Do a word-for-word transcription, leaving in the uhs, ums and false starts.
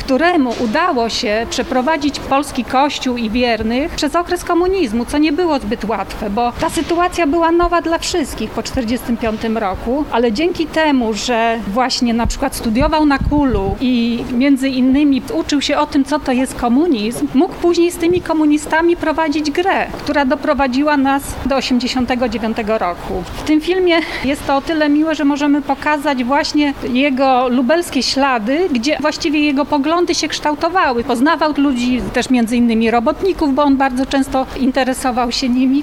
któremu udało się przeprowadzić polski Kościół i wiernych przez okres komunizmu, co nie było zbyt łatwe, bo ta sytuacja była nowa dla wszystkich po czterdziestym piątym roku, ale dzięki temu, że właśnie na przykład studiował na Kulu i między innymi uczył się o tym, co to jest komunizm, mógł później z tymi komunistami prowadzić grę, która doprowadziła nas do osiemdziesiątego dziewiątego roku. W tym filmie jest to o tyle miłe, że możemy pokazać właśnie jego lubelskie ślady, gdzie właściwie jego poglądy się kształtowały. Poznawał ludzi, też między innymi robotników, bo on bardzo często interesował się nimi.